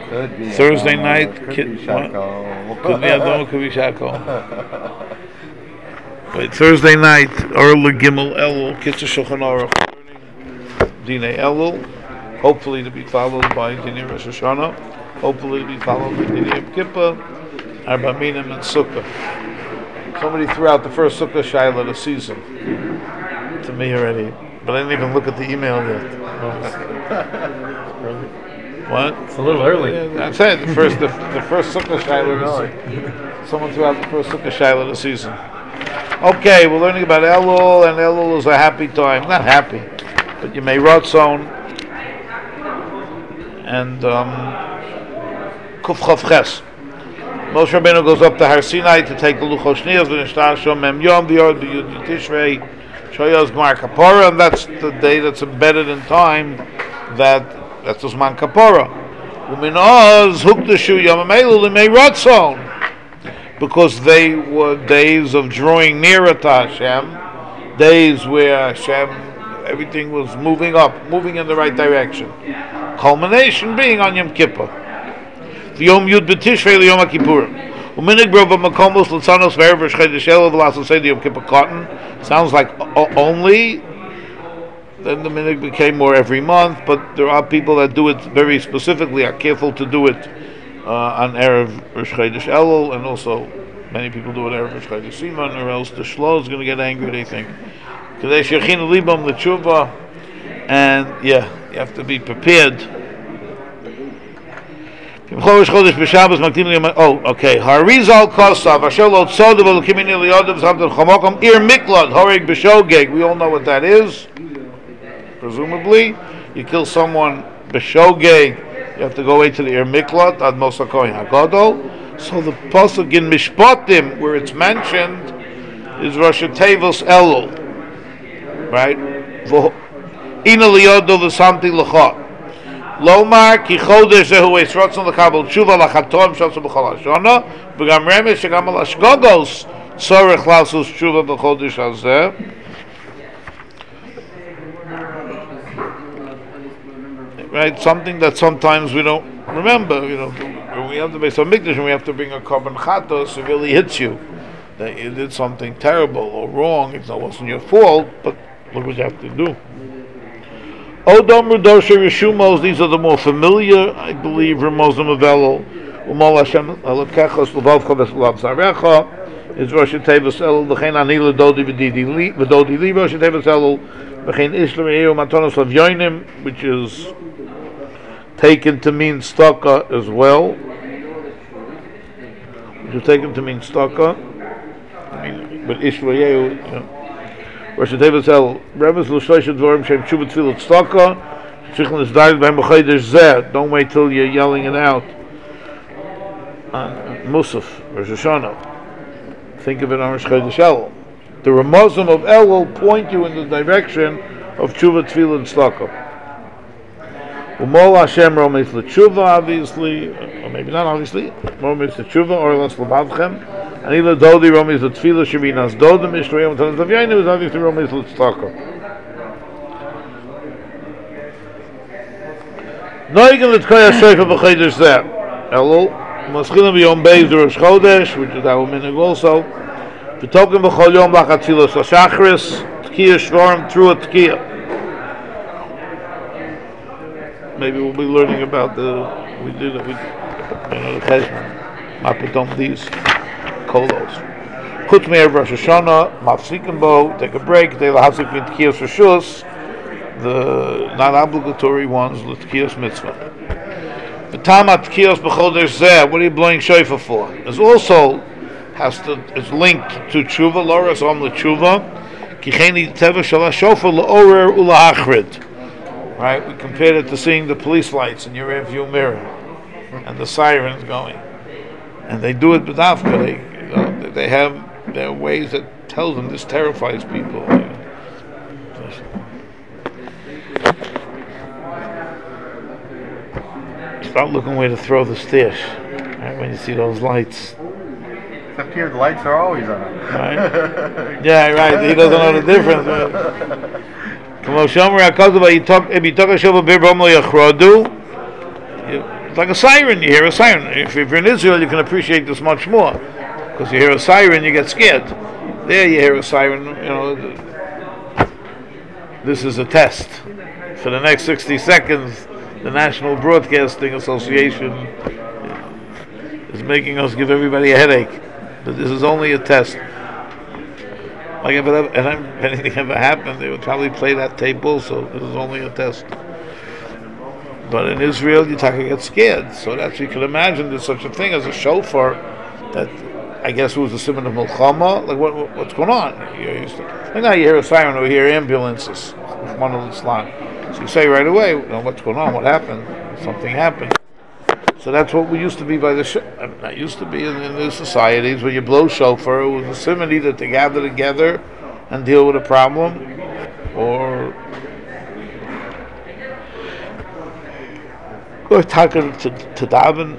Thursday night, could be Shako. Could be Adon, could be Shako. Wait, Thursday night, Orla Gimel Elul, Kitzur Shulchan Aruch, Dinei Elul, hopefully to be followed by Dinei Rosh Hashanah, hopefully to be followed by Dinei Yom Kippur, Arba Minim and Sukkah. Somebody threw out the first Sukkah Shaila of the season to me already, but I didn't even look at the email yet. What? It's a little early. Yeah, I'm saying the first Sukkah Shaila. Someone threw out the first Sukkah Shaila of the season. Okay, we're learning about Elul, and Elul is a happy time. Not happy, but you may Ratzon and Kuf Chav Ches. Moshe Rabbeinu goes up to Har Sinai to take the Luchos Shniyos, v'nishtar Shom Mem Yom, v'yod b'yud Tishrei, Shoyos Gmar Kapora, and that's the day that's embedded in time that's Uzman Kapora. Umin Oz Hukdashu Yom Elul Limei Ratzon, because they were days of drawing nearer to Hashem, days where Hashem, everything was moving up, moving in the right direction. Culmination being on Yom Kippur. Yom Yud B'Tishrei Yom HaKippurim. Uminig Brov Makomos L'Tzanos V'Erev Shchedesh Elul V'Lasso Seder Yom Kippur Cotton. Sounds like only. Then the minig became more every month, but there are people that do it very specifically, are careful to do it on Erev Rosh Chodesh Elul, and also many people do it Erev Rosh Chodesh Siman, or else the Shlo is going to get angry, they think. Kadesh Yechinu Libam L'Tshuva, and yeah, you have to be prepared. Oh, okay. Harizal Kosav, Asher Lo Tzodav L'Kimini L'Yodav Zamtan Chomokom Ir Miklad Horig B'Shogeg. We all know what that is. Presumably, you kill someone B'Shogeg, you have to go away to the Ir Miklad Ad Mosa Kohen HaGadol. So the pasuk in Mishpatim, where it's mentioned, is Rosh Tevos Elul, right? Ina L'Yodav L'Samti L'Chot. Lomar ki chodesh zehu es rotzon l'kabel tshuva lachatom shotzu b'chol hashana v'gam remes shegam al hashgogos tzorech lasos tshuva b'chodesh hazeh. Right, something that sometimes we don't remember. You know, when we have to make some mikdash and we have to bring a korban chatos, it really hits you that you did something terrible or wrong. It wasn't your fault, but look what you have to do. Odom Rudosha Rishumos, these are the more familiar, I believe, Ramozim of Elul. Umol Hashem Elokechos L'Vavcha V'Slav Zarecha is Rosh Tevos Elul. V'chein Anila Dodi V'Dodi Li Rosh Tevos Elul. V'chein Ishler Eyu Matonos Lavyonim, which is taken to mean Staka as well. Which is taken to mean Staka. I mean, but Ishler Eyu, you know. Rosh Tevos Elul. Remes L'Shlosh Dvorim Shem Tshuva Tfilat Tzedakah. Tzichlin is died by B'Chodesh Zeh. Don't wait till you're yelling it out. Musaf, Rosh Hashanah. Think of it on Rosh Chodesh Elul. The Ramazim of Elul point you in the direction of Tshuva Tfilat Tzedakah. Umol Hashem Romes L'Tshuva, obviously, or maybe not obviously. Romes L'Tshuva, or Las L'Bavchem. Anila Dodi Romis the Tefillah Shavinas Dodim Ishrael Tanas Davyainu is obviously Romis L'Tzedakah. Noigen L'Tkoya Sheifa B'Chodesh Zeh Elul Maschilim B'Yom Beis Rosh Chodesh, which is our minig also. V'token B'Chol Yom Lachat Tfilas HaShachris Tkiya Shvarim through a Tkiya. Maybe we'll be learning about the Cheshbon Mapitom these kolos. Chutz me'erev Rosh Hashanah, mafsikin bo, take a break. They lahafsik v'tkiyos reshus, the non-obligatory ones l'tkiyos mitzvah. V'tam atkiyos b'chodesh zeh. What are you blowing shofar for? Is also is linked to tshuva. Loras om l'tshuva. Kicheni teva shala shofar la'orer ula'achrid. Right? We compared it to seeing the police lights in your rearview mirror and the sirens going. And they do it b'dafka. They have their ways that tells them this terrifies people. Start looking where to throw the stash, right, when you see those lights. Except here, the lights are always on. Right? Yeah, right. He doesn't know the difference. It's like a siren. You hear a siren. If you're in Israel, you can appreciate this much more because you hear a siren, you get scared. There, you hear a siren. This is a test. For the next 60 seconds, the National Broadcasting Association is making us give everybody a headache. But this is only a test. Like if anything ever happened, they would probably play that tape also. This is only a test. But in Israel, you get scared. So that you can imagine there's such a thing as a shofar that I guess it was a simon of Milchama. Like what's going on? Now you hear a siren or you hear ambulances. So you say right away, what's going on? What happened? Something happened. So that's what we used to be by the that used to be in the societies when you blow shofar. It was a simon either to gather together and deal with a problem, or talking to daven.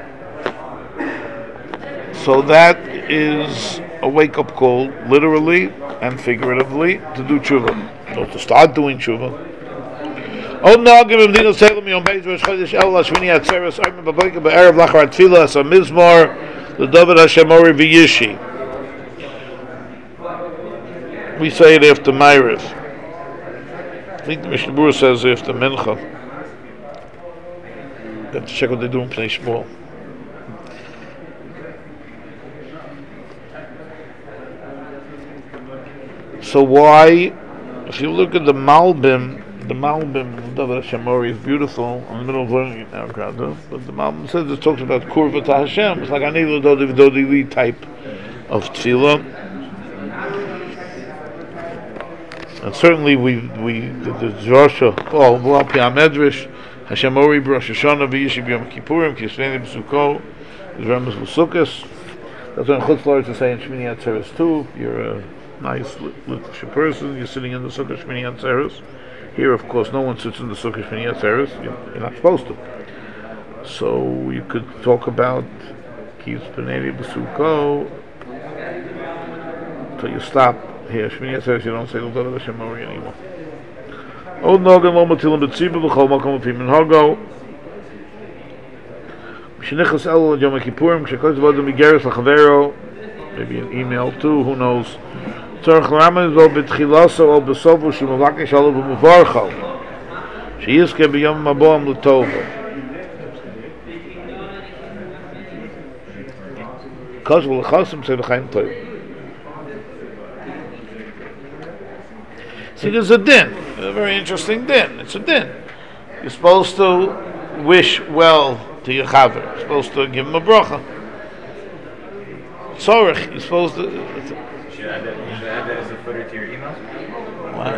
So that is a wake-up call, literally and figuratively, to do tshuva, or to start doing tshuva. Oh no, give him Dino Salem on Beis Rosh Chodesh Elul Shmini Atzeres Ayman Baboika Be'erev Lachar Tefillah As Mizmor the David Hashem Ori V'Yishi. We say it after Ma'ariv. I think the Mishnah Berurah says after Mincha. You have to check what they do in Pnei Shmuel. So why, if you look at the Malbim, David Hashem Ori is beautiful. I'm in the middle of learning it now, but the Malbim says it talks about Kurva to Hashem. It's like Ani L'Dodi Li type of tefillah. And certainly the Drosha, V'al Pi HaMedrash, Hashem Ori B'Rosh Hashanah V'Yishi B'Yom Kippurim Kisveni B'Sukkot V'Remes B'Sukkos. That's what in Chutz La'aretz to say in Shmini Atzeres too. You're a nice little person. You're sitting in the Sukkah Shmini Atzeres. Here, of course, no one sits in the Sukkah Shmini Atzeres. You're not supposed to. So you could talk about Kis B'Nei B'Sukkot until you stop here. Shmini Atzeres, you don't say L'David Hashem Ori anymore. Od Nogan Lo Matilim B'Tzibur L'Chol Makom L'Pi Minhago. M'Shenichas Elul Yom Kippurim K'Shekoyz V'Odem Migeres L'Chavero. Maybe an email too. Who knows? Tzorach L'Ramen Zo B'Tchilaso O B'Sofu Sh'Mavakesh Alo B'Muvarcho She'yizke B'Yom Maboam L'Tova. Kosh V'Lechosim Say L'Chaim Tov. See, there's a din, a very interesting din. It's a din. You're supposed to wish well to your chaver. You're supposed to give him a bracha. Tzorich, you're supposed to. You should add that as a footer to your emails. What?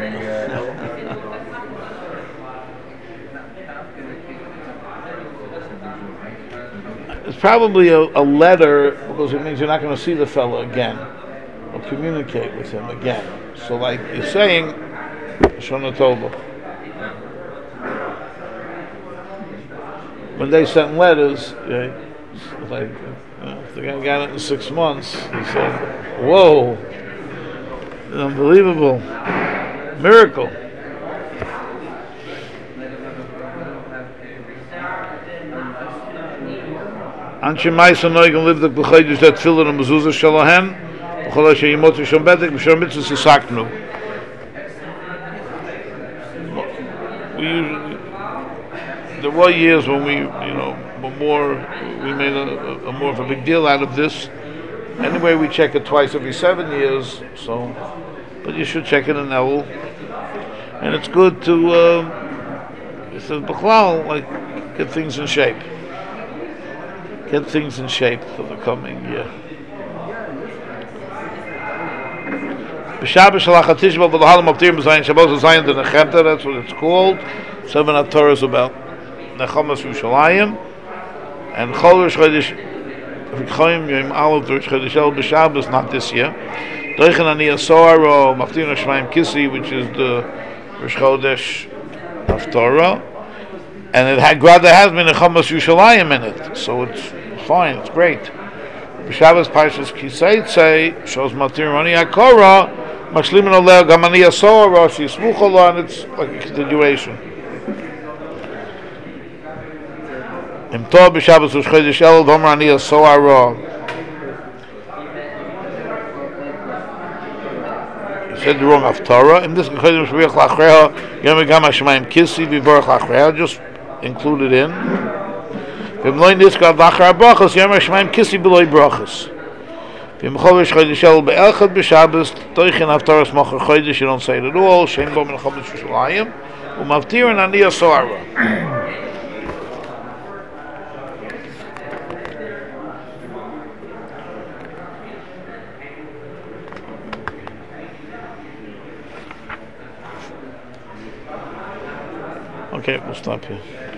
It's probably a letter because it means you're not going to see the fellow again or communicate with him again. So, like you're saying, Shana Tova. When they sent letters, like if the guy got it in 6 months, he said, "Whoa, unbelievable miracle." Anshe Ma'isa Noigen lived the B'chaydish that Tefillah and Mezuzah Shalahen, B'chol Asher Yimot Yishom Bedek B'Shor Mitzvahs Yisaknu. There were years when we made a more of a big deal out of this. Anyway, we check it twice every 7 years. So, but you should check it in Elul, and it's good to. It says B'chlal, like get things in shape. Get things in shape for the coming year. B'Shabbos Shalach HaTishba V'Lahalim Avtirim B'Zayin Shabbos Zayin D'Nechemta. That's what it's called. 7 HaTorah is about Nechamas Yerushalayim, and Chol Rosh Chodesh V'Choyim Yom Aleph Rosh Chodesh Elul B'Shabbos, not this year. Doichen Ani Asoro Maftir Shemaim Kisi, which is the Rosh Chodesh of Torah, and it has been Nechamas Yerushalayim in it, so it's fine, it's great. B'Shabbos Parshas Kisei shows Maftir Ani Akora Mashlimin Oleh Gamani Asoro Shismuch Oleh, and it's like a continuation. Im Tov b'Shabbos Rosh Chodesh Elul v'Omer Ani Soara. He said the wrong Haftarah. In this Chodesh Shviach Lachreha Yom Gam Hashemayim Kisi v'Vorach Lachreha. Just included in. V'Im Lo Nizkar Lachar Brachos Yom Hashemayim Kisi B'Loi Brachos. V'Im Chodesh Chodesh Elul b'Elchad b'Shabbos Toichin Haftarah Smocher Chodesh. You don't say it at all. Shein Bo Min Chodesh Yerushalayim U'Mavtir Ani Soara. Okay, we'll stop here.